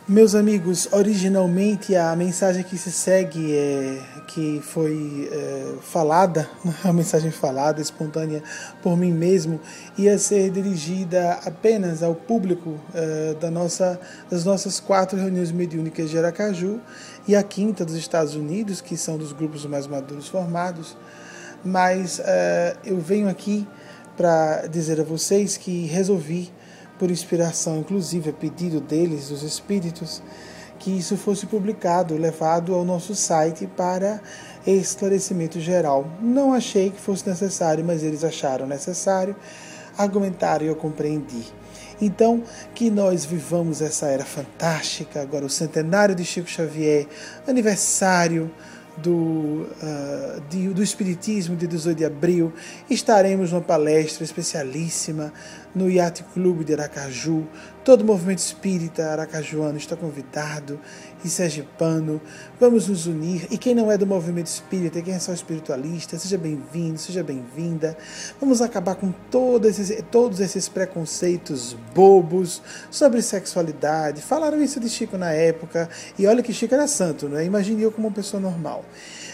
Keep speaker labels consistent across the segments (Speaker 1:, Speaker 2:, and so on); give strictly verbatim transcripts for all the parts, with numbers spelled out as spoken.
Speaker 1: Meus amigos, originalmente a mensagem que se segue, é, que foi é, falada, a mensagem falada, espontânea por mim mesmo, ia ser dirigida apenas ao público é, da nossa, das nossas quatro reuniões mediúnicas de Aracaju e a quinta dos Estados Unidos, que são dos grupos mais maduros formados. Mas é, eu venho aqui para dizer a vocês que resolvi, por inspiração, inclusive a pedido deles, dos espíritos, que isso fosse publicado, levado ao nosso site para esclarecimento geral. Não achei que fosse necessário, mas eles acharam necessário, argumentaram e eu compreendi. Então, que nós vivamos essa era fantástica, agora o centenário de Chico Xavier, aniversário Do, uh, de, do Espiritismo, de dezoito de abril, estaremos numa palestra especialíssima no Yacht Clube de Aracaju. Todo o movimento espírita aracajuano está convidado, e sergipano. Vamos nos unir. E quem não é do movimento espírita, quem é só espiritualista, seja bem-vindo, seja bem-vinda. Vamos acabar com todos esses, todos esses preconceitos bobos sobre sexualidade. Falaram isso de Chico na época, e olha que Chico era santo, né? Imagine eu como uma pessoa normal.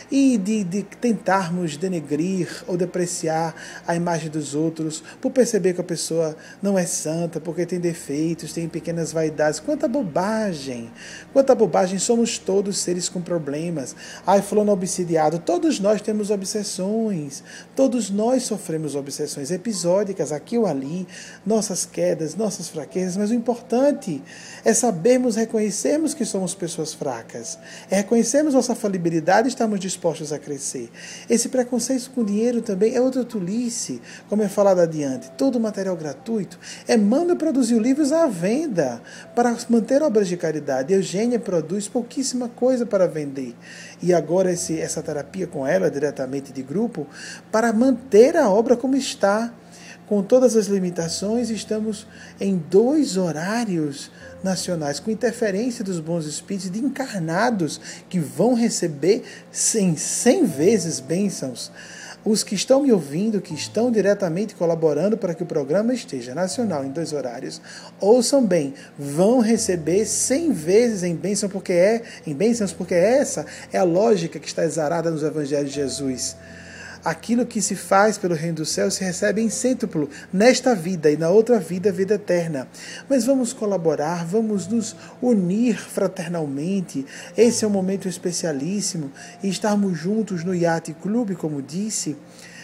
Speaker 1: E de, de tentarmos denegrir ou depreciar a imagem dos outros por perceber que a pessoa não é santa, porque tem defeitos, tem pequenas vaidades. Quanta bobagem! Quanta bobagem! Somos todos seres com problemas. Ai, fulano obsidiado. Todos nós temos obsessões. Todos nós sofremos obsessões episódicas, aqui ou ali, nossas quedas, nossas fraquezas, mas o importante é sabermos, reconhecermos que somos pessoas fracas. É reconhecermos nossa falibilidade e estarmos dispostos a crescer. Esse preconceito com dinheiro também é outra tolice, como é falado adiante. Todo material gratuito. Emmanuel produziu livros à venda para manter obras de caridade. Eugênia produz pouquíssima coisa para vender. E agora esse, essa terapia com ela, diretamente de grupo, para manter a obra como está. Com todas as limitações, estamos em dois horários nacionais, com interferência dos bons espíritos, de encarnados que vão receber cem, cem vezes bênçãos. Os que estão me ouvindo, que estão diretamente colaborando para que o programa esteja nacional em dois horários, ouçam bem, vão receber cem vezes em bênção, porque é, em bênçãos, porque essa é a lógica que está exarada nos Evangelhos de Jesus. Aquilo que se faz pelo reino do céu se recebe em cêntuplo, nesta vida e na outra vida, vida eterna. Mas vamos colaborar, vamos nos unir fraternalmente. Esse é um momento especialíssimo e estarmos juntos no Yacht Clube, como disse,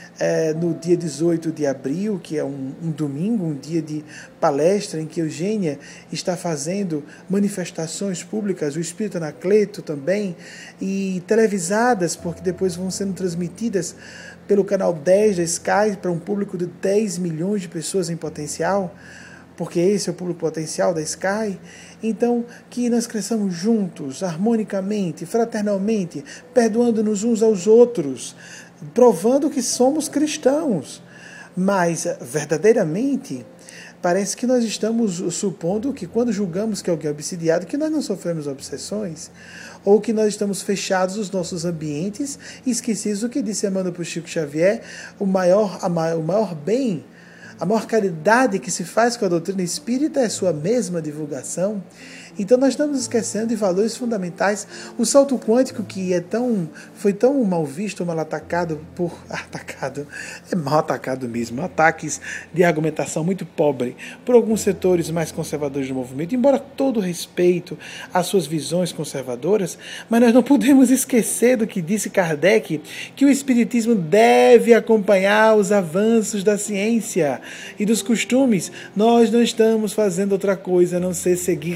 Speaker 1: é, no dia dezoito de abril, que é um, um domingo, um dia de palestra em que Eugênia está fazendo manifestações públicas, o Espírito Anacleto também, e televisadas, porque depois vão sendo transmitidas pelo canal dez da Sky para um público de dez milhões de pessoas em potencial, porque esse é o público potencial da Sky. Então, que nós cresçamos juntos, harmonicamente, fraternalmente, perdoando-nos uns aos outros, provando que somos cristãos. Mas, verdadeiramente, parece que nós estamos supondo que quando julgamos que alguém é obsidiado, que nós não sofremos obsessões, ou que nós estamos fechados nos nossos ambientes e esquecidos do que disse Emmanuel para o Chico Xavier, o maior, a maior, o maior bem, a maior caridade que se faz com a doutrina espírita é sua mesma divulgação. Então nós estamos esquecendo de valores fundamentais. O salto quântico, que é tão, foi tão mal visto, mal atacado por... Atacado, é mal atacado mesmo. Ataques de argumentação muito pobre por alguns setores mais conservadores do movimento, embora todo respeito às suas visões conservadoras, mas nós não podemos esquecer do que disse Kardec, que o Espiritismo deve acompanhar os avanços da ciência e dos costumes. Nós não estamos fazendo outra coisa a não ser seguir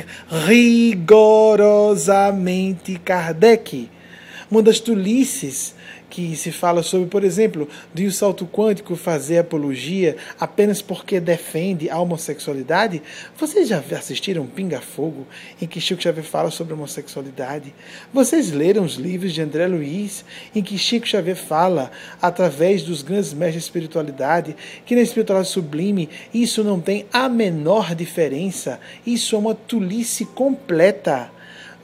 Speaker 1: rigorosamente Kardec. Uma das tolices que se fala sobre, por exemplo, de o salto quântico fazer apologia apenas porque defende a homossexualidade. Vocês já assistiram Pinga Fogo, em que Chico Xavier fala sobre homossexualidade? Vocês leram os livros de André Luiz, em que Chico Xavier fala, através dos grandes mestres de espiritualidade, que na espiritualidade sublime isso não tem a menor diferença? Isso é uma tolice completa.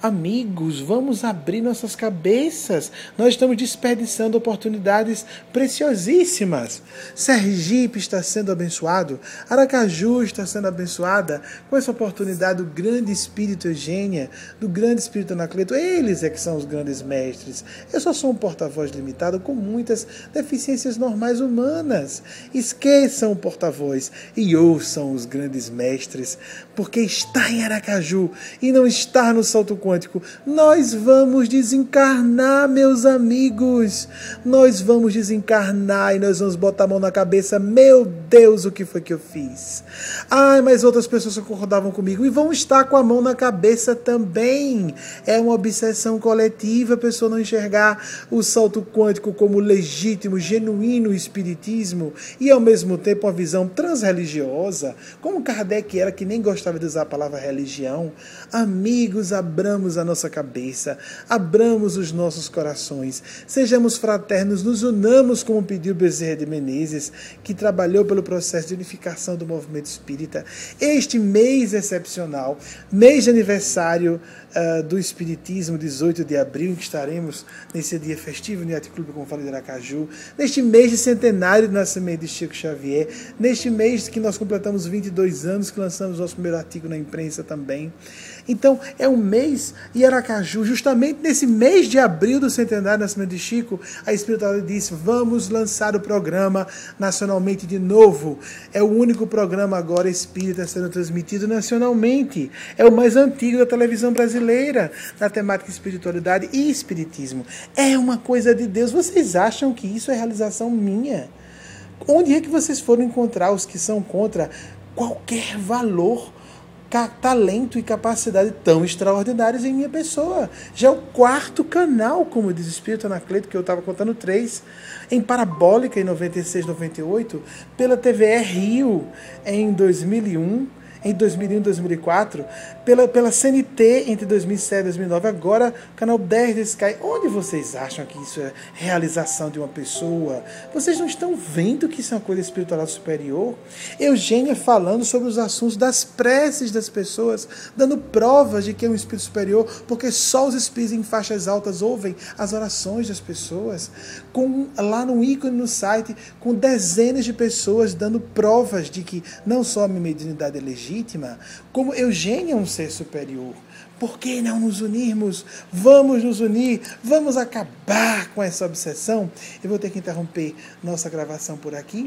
Speaker 1: Amigos, vamos abrir nossas cabeças. Nós estamos desperdiçando oportunidades preciosíssimas. Sergipe está sendo abençoado, Aracaju está sendo abençoada com essa oportunidade do grande Espírito Eugênia, do grande Espírito Anacleto. Eles é que são os grandes mestres. Eu só sou um porta-voz limitado com muitas deficiências normais humanas. Esqueçam o porta-voz e ouçam os grandes mestres, porque está em Aracaju e não está no salto quântico. Nós vamos desencarnar, meus amigos. Nós vamos desencarnar e nós vamos botar a mão na cabeça. Meu Deus, o que foi que eu fiz? Ai, mas outras pessoas concordavam comigo e vão estar com a mão na cabeça também. É uma obsessão coletiva a pessoa não enxergar o salto quântico como legítimo, genuíno espiritismo e ao mesmo tempo uma visão transreligiosa, como Kardec era, que nem gostava de usar a palavra religião. Amigos, abramos a nossa cabeça, abramos os nossos corações, sejamos fraternos, nos unamos, como pediu Bezerra de Menezes, que trabalhou pelo processo de unificação do movimento espírita. Este mês excepcional, mês de aniversário uh, do Espiritismo, dezoito de abril, em que estaremos nesse dia festivo no Yacht Clube, como falei, de Aracaju, neste mês de centenário do nascimento de Chico Xavier, neste mês que nós completamos vinte e dois anos, que lançamos nosso primeiro artigo na imprensa também. Então, é um mês, e Aracaju, justamente nesse mês de abril do centenário do nascimento de Chico, a espiritualidade disse, vamos lançar o programa nacionalmente de novo. É o único programa agora espírita sendo transmitido nacionalmente. É o mais antigo da televisão brasileira, na temática espiritualidade e espiritismo. É uma coisa de Deus. Vocês acham que isso é realização minha? Onde é que vocês foram encontrar os que são contra qualquer valor, talento e capacidade tão extraordinários em minha pessoa? Já é o quarto canal, como diz o Espírito Anacleto, que eu estava contando três, em parabólica em noventa e seis, noventa e oito, pela T V E Rio em dois mil e um, em dois mil e um e dois mil e quatro, pela, pela C N T entre dois mil e sete e dois mil e nove, agora canal dez da Sky. Onde vocês acham que isso é realização de uma pessoa? Vocês não estão vendo que isso é uma coisa espiritual superior? Eugênia falando sobre os assuntos das preces das pessoas, dando provas de que é um espírito superior, porque só os espíritos em faixas altas ouvem as orações das pessoas, com, lá no ícone no site, com dezenas de pessoas dando provas de que não só a minha mediunidade é legítima, como Eugênia é um ser superior. Por que não nos unirmos? Vamos nos unir, vamos acabar com essa obsessão. Eu vou ter que interromper nossa gravação por aqui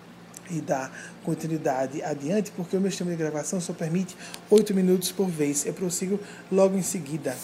Speaker 1: e dar continuidade adiante, porque o meu sistema de gravação só permite oito minutos por vez. Eu prossigo logo em seguida.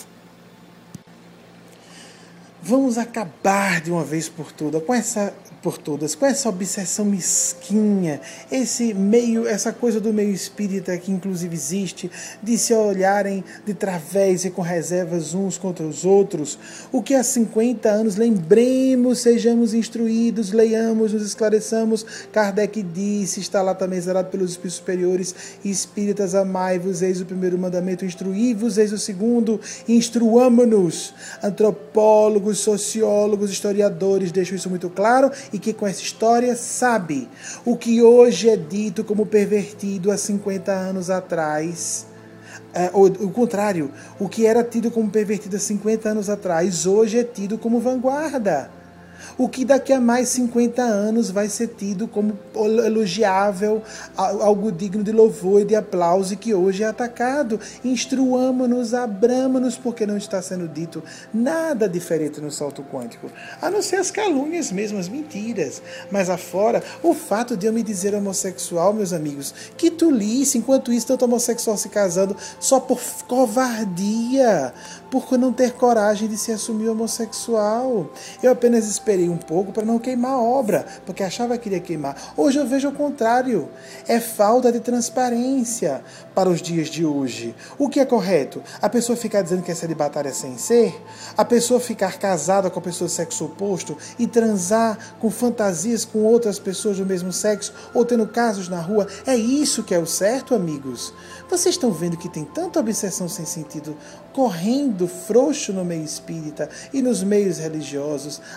Speaker 1: Vamos acabar de uma vez por todas com essa, por todas, com essa obsessão mesquinha, esse meio, essa coisa do meio espírita que inclusive existe, de se olharem de través e com reservas uns contra os outros. O que há cinquenta anos, lembremos, sejamos instruídos, leiamos, nos esclareçamos. Kardec disse, está lá também exalado pelos espíritos superiores, espíritas, amai-vos, eis o primeiro mandamento, instruí-vos, eis o segundo, instruamo-nos. Antropólogos, sociólogos, historiadores deixam isso muito claro, e que com essa história sabe o que hoje é dito como pervertido há cinquenta anos atrás, é, ou o contrário, o que era tido como pervertido há cinquenta anos atrás, hoje é tido como vanguarda. O que daqui a mais cinquenta anos vai ser tido como elogiável, algo digno de louvor e de aplauso, e que hoje é atacado. Instruamo-nos, abramo-nos, porque não está sendo dito nada diferente no salto quântico, a não ser as calúnias mesmo, as mentiras. Mas afora, o fato de eu me dizer homossexual, meus amigos, que tolice, enquanto isso, tanto homossexual se casando só por covardia, por não ter coragem de se assumir homossexual. Eu apenas esperei um pouco para não queimar a obra, porque achava que iria queimar. Hoje eu vejo o contrário. É falta de transparência para os dias de hoje. O que é correto? A pessoa ficar dizendo que é celibatária sem ser? A pessoa ficar casada com a pessoa do sexo oposto e transar com fantasias com outras pessoas do mesmo sexo, ou tendo casos na rua? É isso que é o certo, amigos? Vocês estão vendo que tem tanta obsessão sem sentido correndo frouxo no meio espírita e nos meios religiosos? Abramos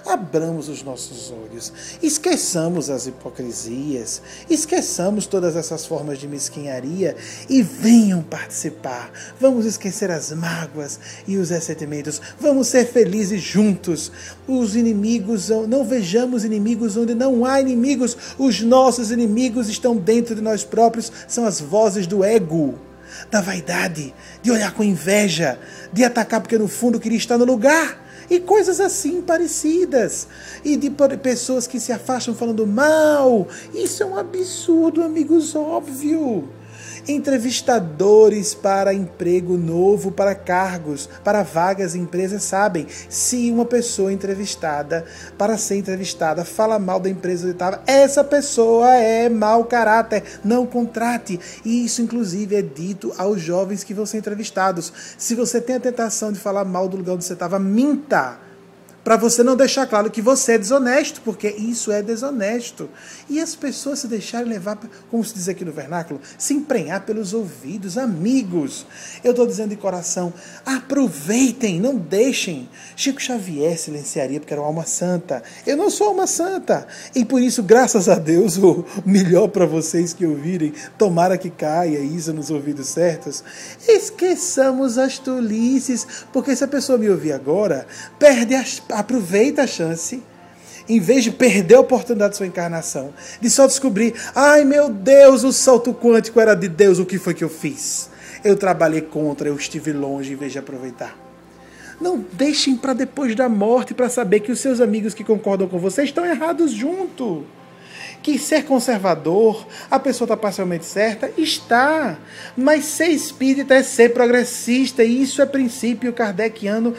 Speaker 1: abramos os nossos olhos, esqueçamos as hipocrisias, esqueçamos todas essas formas de mesquinharia e venham participar. Vamos esquecer as mágoas e os ressentimentos, vamos ser felizes juntos. Os inimigos, não vejamos inimigos onde não há inimigos, os nossos inimigos estão dentro de nós próprios, são as vozes do ego, da vaidade, de olhar com inveja, de atacar porque no fundo queria estar no lugar, e coisas assim parecidas, e de pessoas que se afastam falando mal. Isso é um absurdo, amigos, óbvio. Entrevistadores para emprego novo, para cargos, para vagas em empresas sabem, se uma pessoa entrevistada, para ser entrevistada, fala mal da empresa onde estava, essa pessoa é mau caráter, não contrate. E isso inclusive é dito aos jovens que vão ser entrevistados. Se você tem a tentação de falar mal do lugar onde você estava, minta, para você não deixar claro que você é desonesto, porque isso é desonesto. E as pessoas se deixarem levar, como se diz aqui no vernáculo, se emprenhar pelos ouvidos. Amigos, eu estou dizendo de coração, aproveitem, não deixem. Chico Xavier silenciaria porque era uma alma santa. Eu não sou alma santa. E por isso, graças a Deus, o melhor para vocês que ouvirem, tomara que caia isso nos ouvidos certos, esqueçamos as tolices, porque se a pessoa me ouvir agora, perde as aproveita a chance, em vez de perder a oportunidade de sua encarnação, de só descobrir, ai meu Deus, o salto quântico era de Deus, o que foi que eu fiz? Eu trabalhei contra, eu estive longe, em vez de aproveitar. Não deixem para depois da morte para saber que os seus amigos que concordam com você estão errados junto. Que ser conservador, a pessoa está parcialmente certa, está. Mas ser espírita é ser progressista, e isso é princípio kardeciano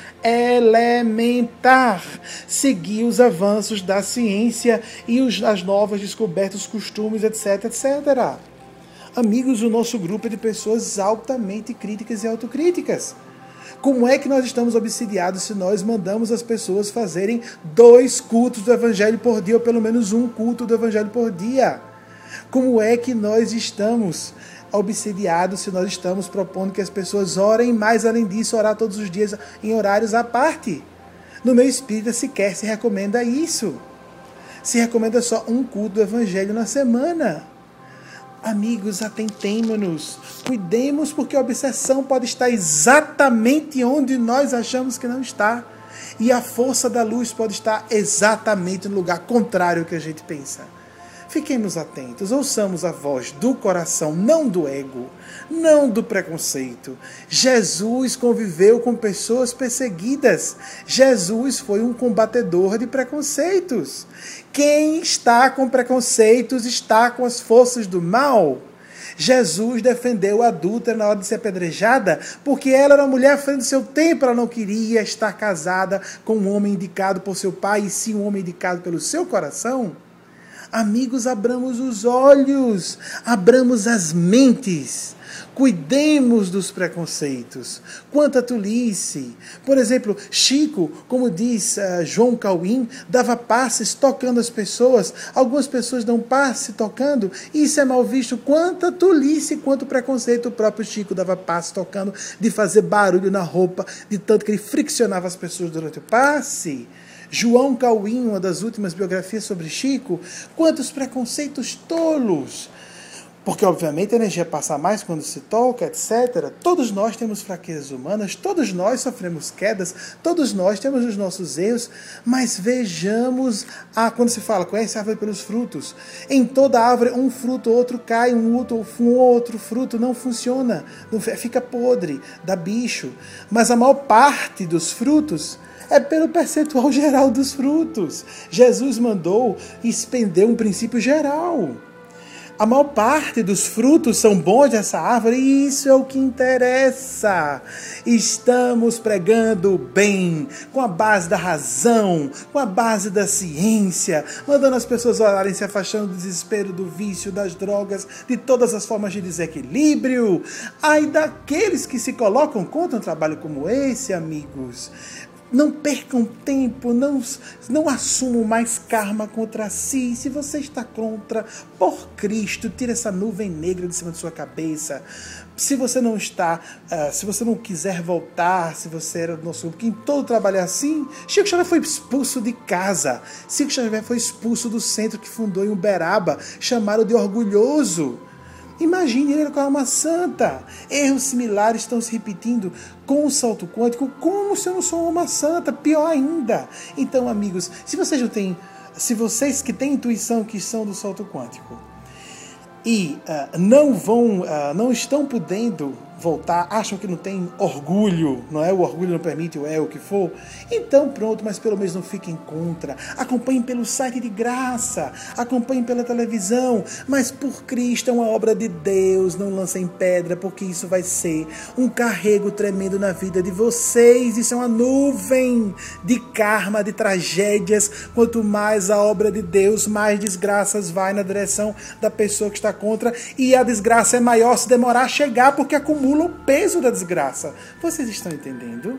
Speaker 1: elementar. Seguir os avanços da ciência e os, as novas descobertas, os costumes, etc, etcétera. Amigos, o nosso grupo é de pessoas altamente críticas e autocríticas. Como é que nós estamos obsidiados se nós mandamos as pessoas fazerem dois cultos do Evangelho por dia, ou pelo menos um culto do Evangelho por dia? Como é que nós estamos obsidiados se nós estamos propondo que as pessoas orem mais, além disso, orar todos os dias em horários à parte? No meio espírita sequer se recomenda isso. Se recomenda só um culto do Evangelho na semana. Amigos, atentemo-nos, cuidemos, porque a obsessão pode estar exatamente onde nós achamos que não está. E a força da luz pode estar exatamente no lugar contrário ao que a gente pensa. Fiquemos atentos, ouçamos a voz do coração, não do ego, não do preconceito. Jesus conviveu com pessoas perseguidas. Jesus foi um combatedor de preconceitos. Quem está com preconceitos está com as forças do mal. Jesus defendeu a adúltera na hora de ser apedrejada, porque ela era uma mulher à frente do seu tempo, ela não queria estar casada com um homem indicado por seu pai, e sim um homem indicado pelo seu coração. Amigos, abramos os olhos, abramos as mentes, cuidemos dos preconceitos. Quanta tolice! Por exemplo, Chico, como diz uh, João Cauim, dava passes tocando as pessoas. Algumas pessoas dão passe tocando, e isso é mal visto. Quanta tolice, quanto preconceito! O próprio Chico dava passe tocando, de fazer barulho na roupa, de tanto que ele friccionava as pessoas durante o passe. João Cauim, uma das últimas biografias sobre Chico, quantos preconceitos tolos! Porque, obviamente, a energia passa mais quando se toca, etcétera. Todos nós temos fraquezas humanas, todos nós sofremos quedas, todos nós temos os nossos erros, mas vejamos, ah, quando se fala, conhece a árvore pelos frutos. Em toda árvore, um fruto, outro cai, um outro, um outro fruto não funciona, fica podre, dá bicho. Mas a maior parte dos frutos é pelo percentual geral dos frutos. Jesus mandou expender um princípio geral. A maior parte dos frutos são bons dessa árvore, e isso é o que interessa. Estamos pregando bem, com a base da razão, com a base da ciência, mandando as pessoas orarem, se afastando do desespero, do vício, das drogas, de todas as formas de desequilíbrio. Ai daqueles que se colocam contra um trabalho como esse, amigos. Não percam tempo, não, não assumam mais karma contra si. Se você está contra, por Cristo, tira essa nuvem negra de cima de sua cabeça. Se você não está, uh, se você não quiser voltar, se você era do nosso grupo, que em todo trabalho é assim, Chico Xavier foi expulso de casa. Chico Xavier foi expulso do centro que fundou em Uberaba, chamaram de orgulhoso. Imagine ele com a alma santa. Erros similares estão se repetindo com o salto quântico. Como se eu não sou uma alma santa? Pior ainda. Então, amigos, se vocês não têm, se vocês que têm intuição que são do salto quântico e uh, não vão, uh, não estão podendo voltar, acham que não tem orgulho, não é? O orgulho não permite, o é o que for. Então pronto, mas pelo menos não fiquem contra. Acompanhem pelo site de graça, acompanhem pela televisão, mas por Cristo é uma obra de Deus, não lancem pedra, porque isso vai ser um carrego tremendo na vida de vocês. Isso é uma nuvem de karma, de tragédias. Quanto mais a obra de Deus, mais desgraças vai na direção da pessoa que está contra, e a desgraça é maior se demorar a chegar, porque acumula o peso da desgraça. Vocês estão entendendo?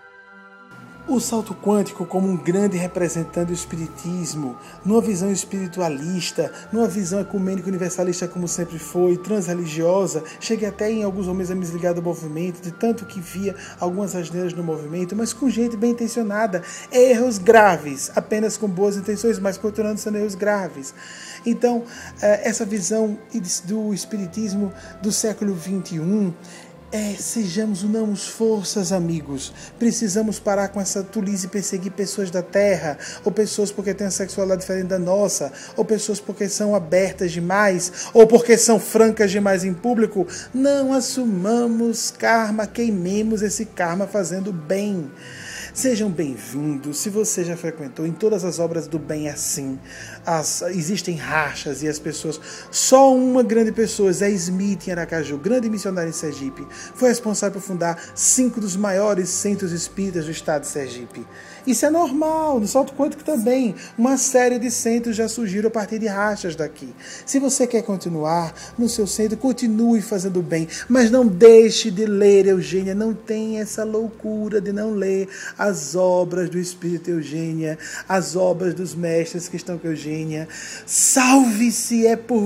Speaker 1: O salto quântico, como um grande representante do espiritismo, numa visão espiritualista, numa visão ecumênica universalista como sempre foi, transreligiosa, cheguei até em alguns momentos a me desligar do movimento, de tanto que via algumas asneiras no movimento, mas com gente bem intencionada, erros graves, apenas com boas intenções, mas continuando sendo erros graves. Então, essa visão do espiritismo do século vinte e um, É, sejamos, unamos forças, amigos. Precisamos parar com essa tolice e perseguir pessoas da Terra, ou pessoas porque têm uma sexualidade diferente da nossa, ou pessoas porque são abertas demais, ou porque são francas demais em público. Não assumamos karma, queimemos esse karma fazendo bem. Sejam bem-vindos. Se você já frequentou, em todas as obras do bem é assim. As, existem rachas e as pessoas... Só uma grande pessoa, Zé Smith em Aracaju, grande missionário em Sergipe, foi responsável por fundar cinco dos maiores centros espíritas do estado de Sergipe. Isso é normal, no salto quântico também. Uma série de centros já surgiram a partir de rachas daqui. Se você quer continuar no seu centro, continue fazendo bem, mas não deixe de ler, Eugênia. Não tenha essa loucura de não ler as obras do Espírito Eugênia, as obras dos mestres que estão com Eugênia. Salve-se, é por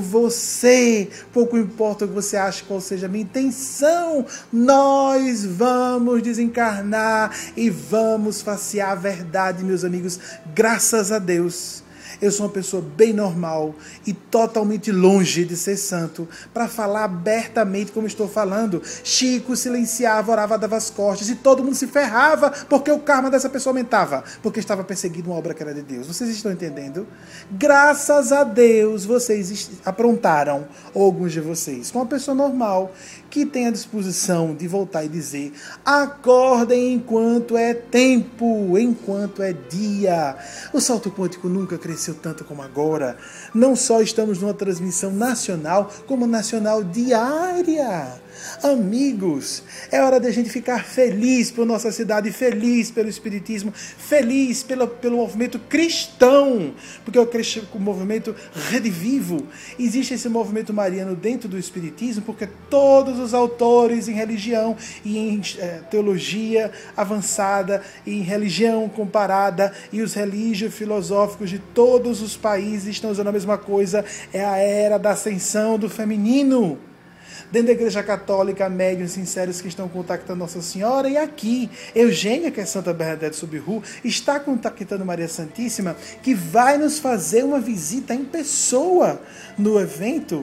Speaker 1: você. Pouco importa o que você acha, qual seja a minha intenção. Nós vamos desencarnar e vamos facear a verdade, meus amigos. Graças a Deus, eu sou uma pessoa bem normal e totalmente longe de ser santo para falar abertamente como estou falando. Chico silenciava, orava, dava as costas e todo mundo se ferrava porque o karma dessa pessoa aumentava, porque estava perseguindo uma obra que era de Deus. Vocês estão entendendo? Graças a Deus, vocês aprontaram, ou alguns de vocês, com uma pessoa normal que tem a disposição de voltar e dizer: acordem enquanto é tempo, enquanto é dia. O salto quântico nunca cresceu tanto como agora. Não só estamos numa transmissão nacional, como nacional diária. Amigos, é hora de a gente ficar feliz por nossa cidade, feliz pelo espiritismo, feliz pelo, pelo movimento cristão, porque o, o movimento Rede Vivo, existe esse movimento mariano dentro do espiritismo, porque todos os autores em religião e em é, teologia avançada, e em religião comparada, e os relígios filosóficos de todos os países estão usando a mesma coisa. É a era da ascensão do feminino. Dentro da Igreja Católica, médiuns sinceros que estão contactando Nossa Senhora, e aqui, Eugênia, que é Santa Bernadette Soubirous, está contactando Maria Santíssima, que vai nos fazer uma visita em pessoa no evento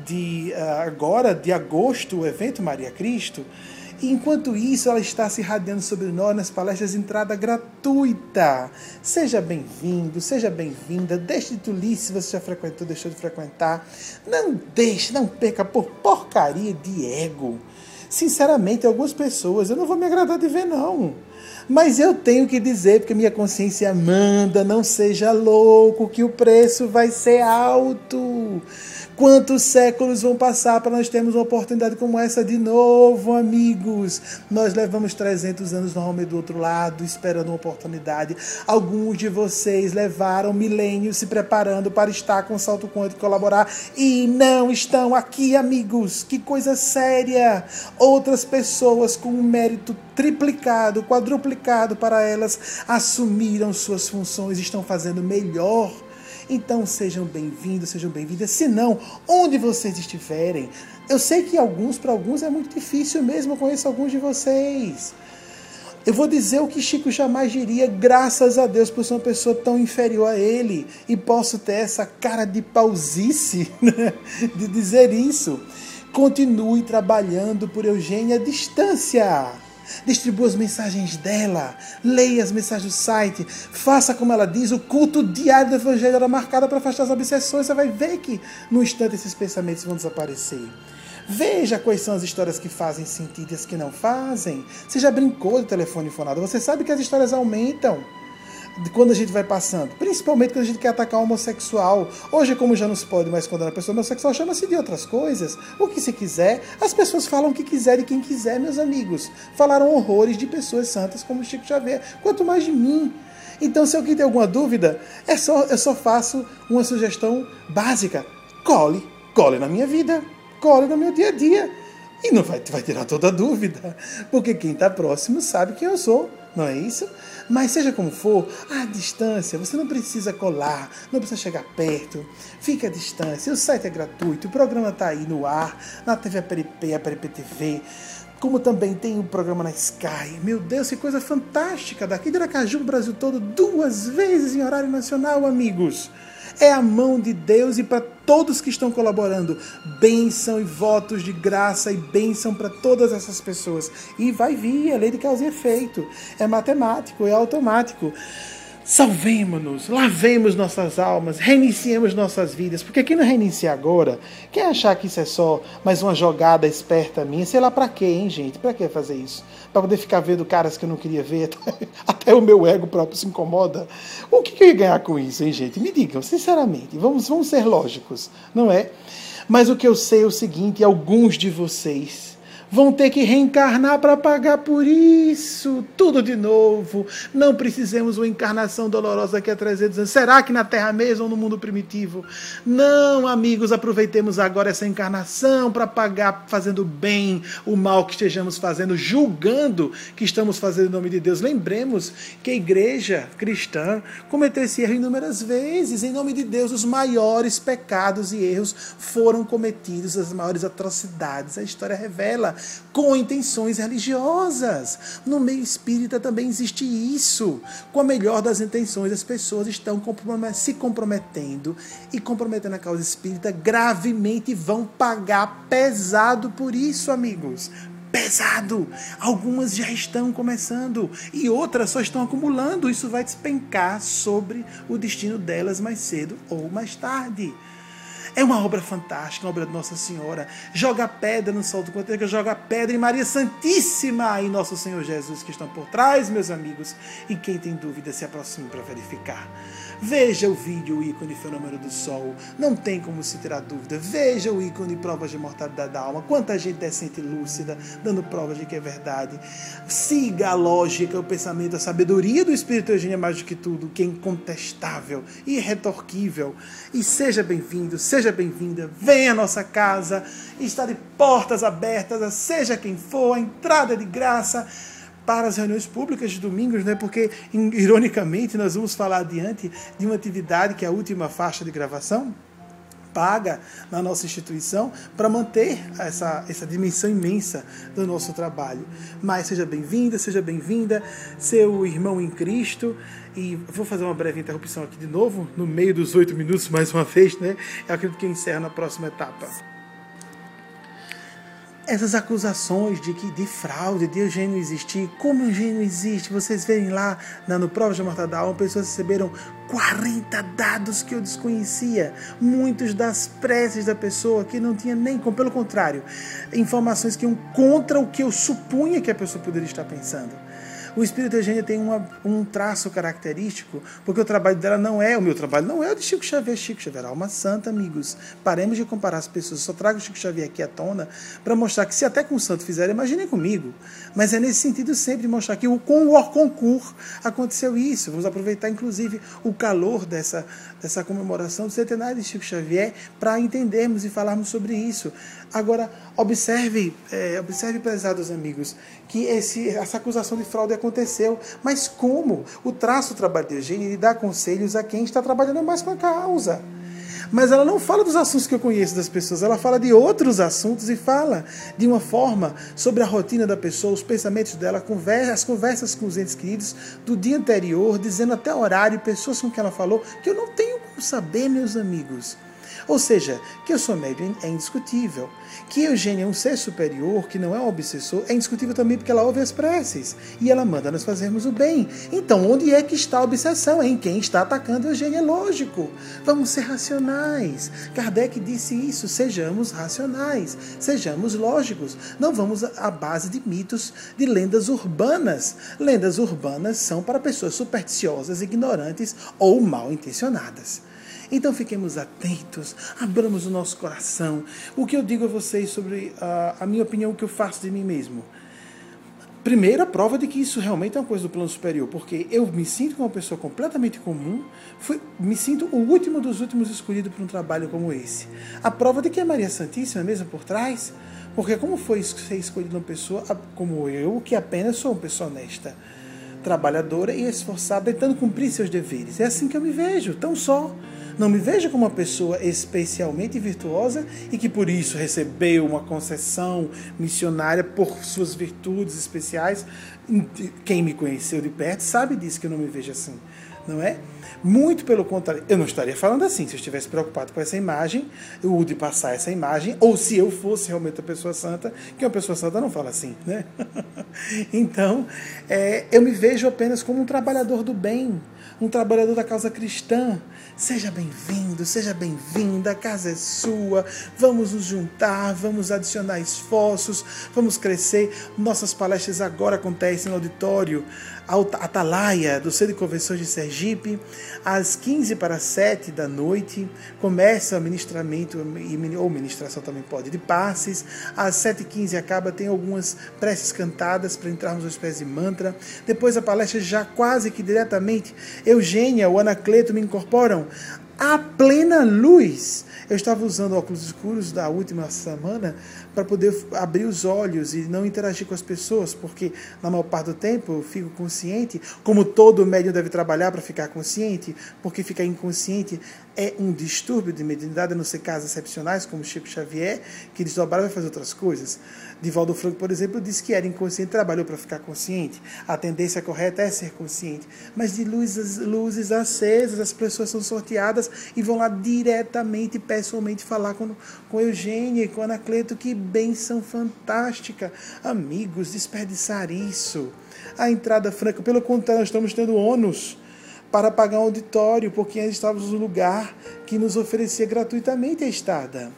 Speaker 1: de agora, de agosto, o evento Maria Cristo. E enquanto isso, ela está se irradiando sobre nós nas palestras de entrada gratuita. Seja bem-vindo, seja bem-vinda. Deixe de tolice se você já frequentou, deixou de frequentar. Não deixe, não perca por porcaria de ego. Sinceramente, algumas pessoas eu não vou me agradar de ver, não. Mas eu tenho que dizer, porque minha consciência manda, não seja louco, que o preço vai ser alto. Quantos séculos vão passar para nós termos uma oportunidade como essa de novo, amigos? Nós levamos trezentos anos normalmente do outro lado, esperando uma oportunidade. Alguns de vocês levaram milênios se preparando para estar com o salto quântico e colaborar e não estão aqui, amigos. Que coisa séria! Outras pessoas com um mérito triplicado, quadruplicado para elas, assumiram suas funções e estão fazendo melhor. Então sejam bem-vindos, sejam bem-vindas. Se não, onde vocês estiverem, eu sei que alguns, para alguns é muito difícil mesmo, eu conheço alguns de vocês. Eu vou dizer o que Chico jamais diria, graças a Deus por ser uma pessoa tão inferior a ele, e posso ter essa cara de pausice, né, de dizer isso. Continue trabalhando por Eugênia à distância. Distribua as mensagens dela, leia as mensagens do site, faça como ela diz, o culto diário do Evangelho era marcado para afastar as obsessões. Você vai ver que no instante esses pensamentos vão desaparecer. Veja quais são as histórias que fazem sentido e as que não fazem. Você já brincou de telefone fonado, você sabe que as histórias aumentam quando a gente vai passando, principalmente quando a gente quer atacar o homossexual. Hoje, como já não se pode mais condenar a pessoa homossexual, chama-se de outras coisas. O que se quiser, as pessoas falam o que quiser de quem quiser, meus amigos. Falaram horrores de pessoas santas como Chico Xavier, quanto mais de mim. Então, se alguém tem alguma dúvida, é só, eu só faço uma sugestão básica. Cole, cole na minha vida, cole no meu dia a dia. E não vai, vai tirar toda a dúvida, porque quem está próximo sabe quem eu sou, não é isso? Mas seja como for, à distância, você não precisa colar, não precisa chegar perto, fique à distância, o site é gratuito, o programa está aí no ar, na T V A P R P, a P R P T V, como também tem um programa na Sky. Meu Deus, que coisa fantástica, daqui de Aracaju, o Brasil todo, duas vezes em horário nacional, amigos. É a mão de Deus e para todos que estão colaborando, bênção e votos de graça e bênção para todas essas pessoas. E vai vir, é lei de causa e efeito, é matemático, é automático. Salvemo-nos, lavemos nossas almas, reiniciemos nossas vidas, porque quem não reinicia agora, quem achar que isso é só mais uma jogada esperta minha, sei lá pra quê, hein, gente? Pra que fazer isso? Pra poder ficar vendo caras que eu não queria ver, até, até o meu ego próprio se incomoda. O que, que eu ia ganhar com isso, hein, gente? Me digam, sinceramente, vamos, vamos ser lógicos, não é? Mas o que eu sei é o seguinte, alguns de vocês vão ter que reencarnar para pagar por isso. Tudo de novo. Não precisamos uma encarnação dolorosa daqui a trezentos anos. Será que na Terra mesmo ou no mundo primitivo? Não, amigos, aproveitemos agora essa encarnação para pagar fazendo bem o mal que estejamos fazendo, julgando que estamos fazendo em nome de Deus. Lembremos que a igreja cristã cometeu esse erro inúmeras vezes. Em nome de Deus, os maiores pecados e erros foram cometidos, as maiores atrocidades. A história revela, com intenções religiosas. No meio espírita também existe isso. Com a melhor das intenções, as pessoas estão se comprometendo e comprometendo a causa espírita gravemente e vão pagar pesado por isso, amigos. Pesado. Algumas já estão começando e outras só estão acumulando. Isso vai despencar sobre o destino delas mais cedo ou mais tarde. É uma obra fantástica, uma obra de Nossa Senhora. Joga pedra no sol do quanto, joga pedra em Maria Santíssima e Nosso Senhor Jesus que estão por trás, meus amigos. E quem tem dúvida se aproxime para verificar. Veja o vídeo, o ícone Fenômeno do Sol. Não tem como se tirar dúvida. Veja o ícone Provas de Imortalidade da Alma. Quanta gente decente e lúcida, dando provas de que é verdade. Siga a lógica, o pensamento, a sabedoria do Espírito Eugênia mais do que tudo, que é incontestável e irretorquível. E seja bem-vindo, seja bem-vinda. Venha à nossa casa. Está de portas abertas, seja quem for. A entrada é de graça para as reuniões públicas de domingos, né? Porque, ironicamente, nós vamos falar adiante de uma atividade que é a última faixa de gravação, paga na nossa instituição, para manter essa, essa dimensão imensa do nosso trabalho. Mas seja bem-vinda, seja bem-vinda, seu irmão em Cristo. E vou fazer uma breve interrupção aqui de novo, no meio dos oito minutos, mais uma vez, né? Eu acredito que eu encerro na próxima etapa. Essas acusações de que de fraude, de Eugênio existir, como Eugênio existe, vocês verem lá no Provas de Imortalidade da Alma, pessoas receberam quarenta dados que eu desconhecia, muitos das preces da pessoa que não tinha nem como, pelo contrário, informações que iam contra o que eu supunha que a pessoa poderia estar pensando. O espírito Eugênia tem uma, um traço característico, porque o trabalho dela não é, o meu trabalho não é o de Chico Xavier. Chico Xavier é alma santa, amigos. Paremos de comparar as pessoas. Eu só trago o Chico Xavier aqui à tona para mostrar que se até com o santo fizeram, imaginem comigo. Mas é nesse sentido sempre de mostrar que com o Orconcourt aconteceu isso. Vamos aproveitar, inclusive, o calor dessa, dessa comemoração do centenário de Chico Xavier para entendermos e falarmos sobre isso. Agora, observe, é, observe, prezados amigos, que esse, essa acusação de fraude aconteceu. Mas como? O traço do trabalho de Eugênia, ele dá conselhos a quem está trabalhando mais com a causa. Mas ela não fala dos assuntos que eu conheço das pessoas, ela fala de outros assuntos e fala de uma forma sobre a rotina da pessoa, os pensamentos dela, as conversas com os entes queridos do dia anterior, dizendo até horário, pessoas com quem ela falou, que eu não tenho como saber, meus amigos. Ou seja, que eu sou médium é indiscutível. Que Eugênia é um ser superior, que não é um obsessor, é indiscutível também porque ela ouve as preces. E ela manda nós fazermos o bem. Então, onde é que está a obsessão? Em quem está atacando Eugênia? É lógico. Vamos ser racionais. Kardec disse isso. Sejamos racionais. Sejamos lógicos. Não vamos à base de mitos, de lendas urbanas. Lendas urbanas são para pessoas supersticiosas, ignorantes ou mal intencionadas. Então fiquemos atentos, abramos o nosso coração. O que eu digo a vocês sobre a, a minha opinião, o que eu faço de mim mesmo? Primeira prova de que isso realmente é uma coisa do plano superior, porque eu me sinto como uma pessoa completamente comum, fui, me sinto o último dos últimos escolhido para um trabalho como esse. A prova de que é Maria Santíssima mesmo por trás, porque como foi ser escolhida uma pessoa como eu, que apenas sou uma pessoa honesta, trabalhadora e esforçada, tentando cumprir seus deveres. É assim que eu me vejo, tão só. Não me vejo como uma pessoa especialmente virtuosa e que por isso recebeu uma concessão missionária por suas virtudes especiais. Quem me conheceu de perto sabe disso, que eu não me vejo assim, não é? Muito pelo contrário, eu não estaria falando assim se eu estivesse preocupado com essa imagem, ou de passar essa imagem, ou se eu fosse realmente a pessoa santa, que uma pessoa santa não fala assim, né? Então, é, eu me vejo apenas como um trabalhador do bem, um trabalhador da causa cristã. Seja bem-vindo, seja bem-vinda, a casa é sua, vamos nos juntar, vamos adicionar esforços, vamos crescer. Nossas palestras agora acontecem no auditório Atalaia, do Centro de Convenções de Sergipe, às quinze para sete da noite, começa o ministramento, ou ministração também pode, de passes, às sete e quinze acaba, tem algumas preces cantadas para entrarmos aos pés de mantra, depois a palestra já quase que diretamente, Eugênia, o Anacleto me incorporam à plena luz. Eu estava usando óculos escuros da última semana para poder abrir os olhos e não interagir com as pessoas, porque na maior parte do tempo eu fico consciente, como todo médium deve trabalhar para ficar consciente, porque ficar inconsciente é um distúrbio de mediunidade, a não ser casos excepcionais, como Chico Xavier, que desdobraram e vai fazer outras coisas. Divaldo Franco, por exemplo, disse que era inconsciente, trabalhou para ficar consciente. A tendência correta é ser consciente. Mas de luzes, luzes acesas, as pessoas são sorteadas e vão lá diretamente, pessoalmente, falar com, com Eugênia e com Anacleto. Que bênção fantástica. Amigos, desperdiçar isso. A entrada franca, pelo contrário, nós estamos tendo ônus para pagar um auditório, porque estávamos no lugar que nos oferecia gratuitamente a estada.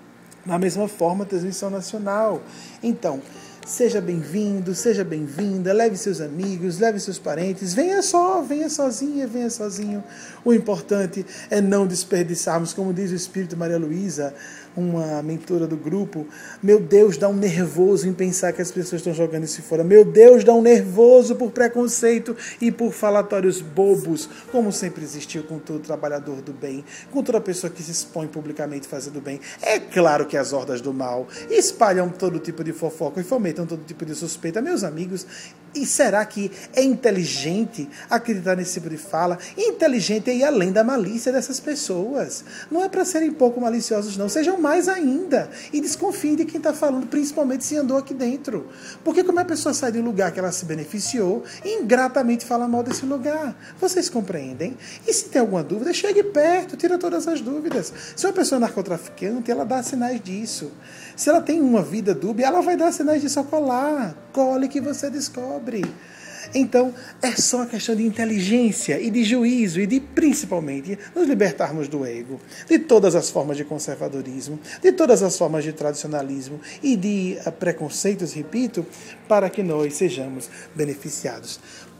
Speaker 1: Da mesma forma, a transmissão nacional. Então, seja bem-vindo, seja bem-vinda, leve seus amigos, leve seus parentes, venha só, venha sozinha, venha sozinho. O importante é não desperdiçarmos, como diz o Espírito Maria Luísa, uma mentora do grupo. Meu Deus, dá um nervoso em pensar que as pessoas estão jogando isso fora. Meu Deus, dá um nervoso por preconceito e por falatórios bobos, como sempre existiu com todo trabalhador do bem, com toda pessoa que se expõe publicamente fazendo bem. É claro que as hordas do mal espalham todo tipo de fofoca e fomentam todo tipo de suspeita. Meus amigos, e será que é inteligente acreditar nesse tipo de fala? Inteligente é ir além da malícia dessas pessoas. Não é para serem pouco maliciosos, não. Sejam mais ainda. E desconfiem de quem está falando, principalmente se andou aqui dentro. Porque como a pessoa sai de um lugar que ela se beneficiou e ingratamente fala mal desse lugar? Vocês compreendem? E se tem alguma dúvida, chegue perto, tira todas as dúvidas. Se uma pessoa é narcotraficante, ela dá sinais disso. Se ela tem uma vida dúbia, ela vai dar sinais disso ao colar. Cole que você descobre. Então, é só uma questão de inteligência e de juízo e de, principalmente, nos libertarmos do ego, de todas as formas de conservadorismo, de todas as formas de tradicionalismo e de uh, preconceitos, repito, para que nós sejamos beneficiados.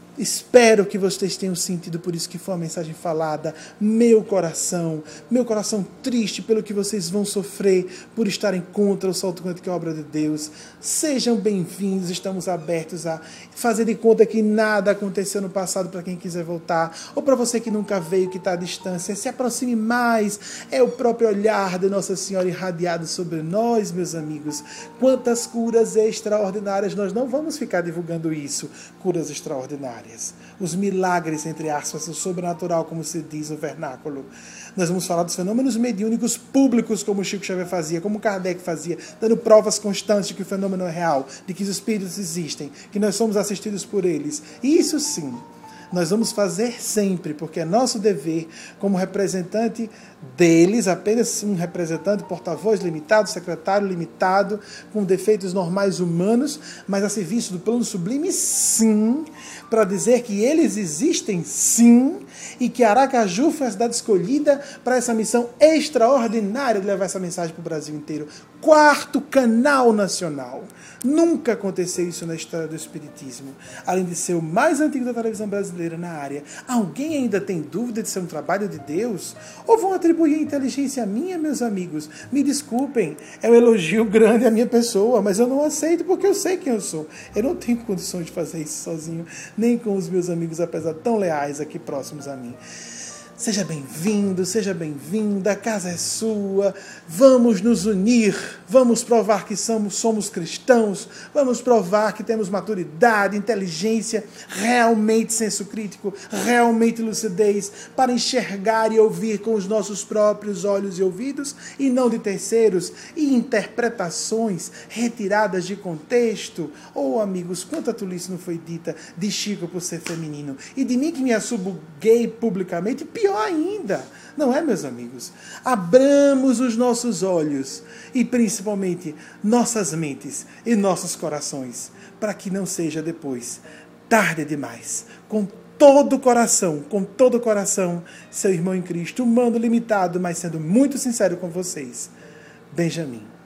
Speaker 1: Espero que vocês tenham sentido por isso que foi uma mensagem falada. Meu coração, meu coração triste pelo que vocês vão sofrer por estarem contra o salto quântico, que é a obra de Deus. Sejam bem-vindos, estamos abertos a fazer de conta que nada aconteceu no passado para quem quiser voltar. Ou para você que nunca veio, que está à distância, se aproxime mais. É o próprio olhar de Nossa Senhora irradiado sobre nós, meus amigos. Quantas curas extraordinárias, nós não vamos ficar divulgando isso. Curas extraordinárias. Os milagres, entre aspas, o sobrenatural, como se diz no vernáculo. Nós vamos falar dos fenômenos mediúnicos públicos, como Chico Xavier fazia, como Kardec fazia, dando provas constantes de que o fenômeno é real, de que os espíritos existem, que nós somos assistidos por eles. E isso sim, nós vamos fazer sempre, porque é nosso dever, como representante deles, apenas um representante, porta-voz limitado, secretário limitado, com defeitos normais humanos, mas a serviço do plano sublime, sim, para dizer que eles existem, sim, e que Aracaju foi a cidade escolhida para essa missão extraordinária de levar essa mensagem para o Brasil inteiro. Quarto canal nacional. Nunca aconteceu isso na história do Espiritismo. Além de ser o mais antigo da televisão brasileira na área, alguém ainda tem dúvida de ser um trabalho de Deus? Ou vão atribuir a inteligência minha, meus amigos? Me desculpem, é um elogio grande à minha pessoa, mas eu não aceito porque eu sei quem eu sou. Eu não tenho condições de fazer isso sozinho, nem com os meus amigos, apesar de tão leais aqui próximos a mim. Seja bem-vindo, seja bem-vinda, a casa é sua, vamos nos unir, vamos provar que somos, somos cristãos, vamos provar que temos maturidade, inteligência, realmente senso crítico, realmente lucidez, para enxergar e ouvir com os nossos próprios olhos e ouvidos, e não de terceiros, e interpretações retiradas de contexto. Oh, amigos, quanta tolice não foi dita de Chico por ser feminino, e de mim que me assumo gay publicamente, pior ainda, não é, meus amigos? Abramos os nossos olhos e principalmente nossas mentes e nossos corações, para que não seja depois tarde demais. Com todo o coração, com todo o coração, seu irmão em Cristo, humano limitado, mas sendo muito sincero com vocês, Benjamin.